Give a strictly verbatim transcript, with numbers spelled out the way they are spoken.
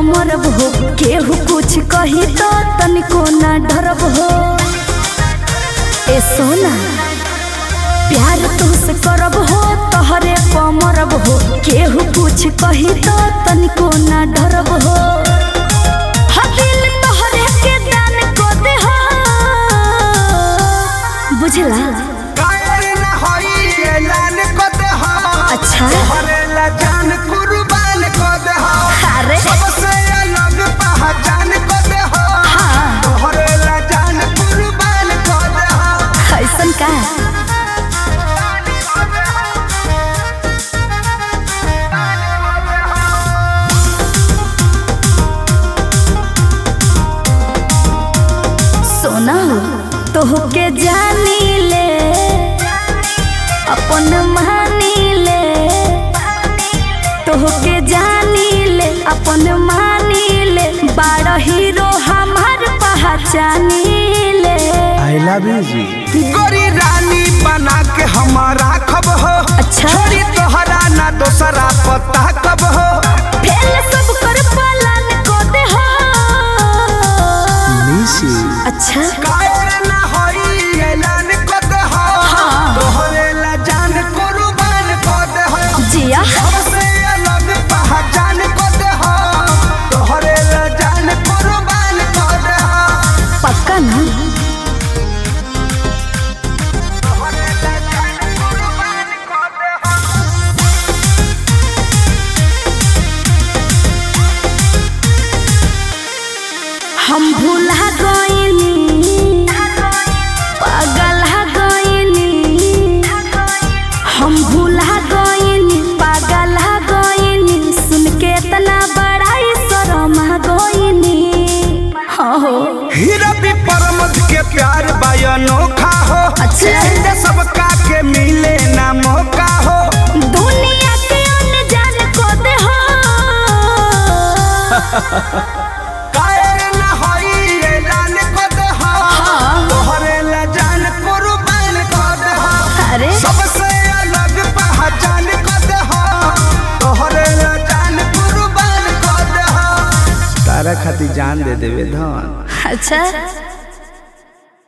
मरब हो, केहू कुछ कही तो तनिको ना डरब हो। ए सोना प्यार तुझसे करब हो, तोहरे प मरब हो, केहू कुछ कही तो तनिको ना डरब हो। दिल तोहरे के दान को दे हो, बुझला? अच्छा तोहरे ला जान कुर्बान को दे हो, अरे सबसे अलग पहचान को दे हो। हाँ तोहरे ला जान कुर्बान को दे हो। ऐसन का सोना हो तोहके जानी ले अपन मानी ले, तोहके जानी ले अपन मानी ले, बड़ा हीरो हमार पहचानी ले। आई लव यू जी। गोरी रानी बना के हमारा खब हो, अच्छा छोड़ी तोहरा ना दोसरा पता कब हो। फेल सब कर पालन को दे हो। मिसी अच्छा कायर ना होई ऐलान को दे हो। हाँ तोहरे ला जान कुर्बान को दे हो। जिया सबसे अलग पहचान को दे हो। तोहरे ला जान कुर्बान को दे हो। पक्का ना? तोहरे ला जान कुर्बान को दे हो। हम भूला गइनी, पागल गइनी, हम भूला गइनी, पागल गइनी, सुन के इतना बड़ाई शर्म गइनी। हाँ हो हीरा भी परमत के प्यार बायनोखा हो। अच्छा इंदे सबका के मिले ना मौका हो। दुनिया के अनजान को दे हो। कायर ना होई ऐलान को दे हो। हाँ तोहरे ला जान कुर्बान को दे हो। अरे सबसे अलग पहचान को दे हो। तोहरे ला जान कुर्बान को दे हो। तारा खातिर जान दे देवे धन। अच्छा